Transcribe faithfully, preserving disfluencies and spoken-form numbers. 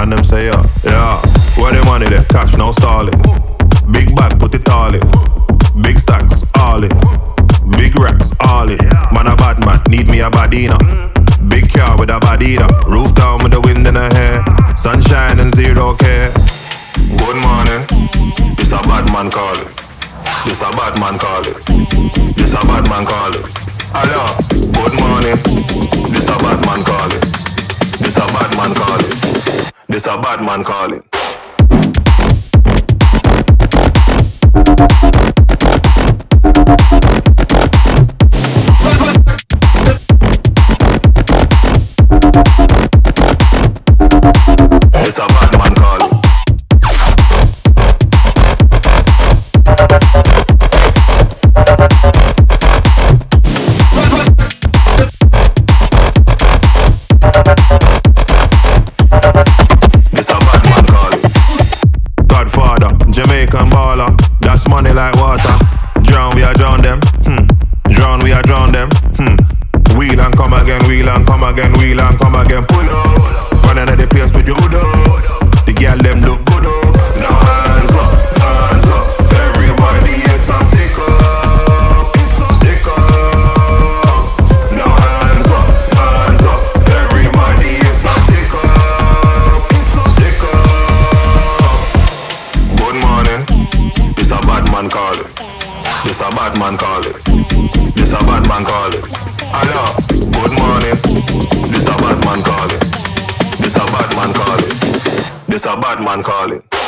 man them say yeah, yeah. Where the money there? Cash now stalling. Big bag, put it all in. Big stacks, all in. Big racks, all in. Man a bad man, need me a badina. Big car with a badina. Roof down with the wind in her hair. Sunshine and zero care. Good morning. This a bad man calling. This a bad man calling. This a bad man calling. Hello. Good morning. This a bad man calling. This a bad man calling. This a bad man calling. This a bad man calling. Jamaican baller, that's money like water. Drown, we are drown them. Hmm. Drown, we are drown them. Hmm. Wheel and come again, wheel and come again, wheel and come again. Pull up, running at the place with you. The girl them look good. Now hands up, hands up. Everybody is a stick up, stick up. Now hands up, hands up. Everybody is a stick up, stick up. Good morning. This a bad man calling. This a bad man calling. This a bad man calling. Hello. Good morning. This a bad man calling. This a bad man calling. This a bad man calling.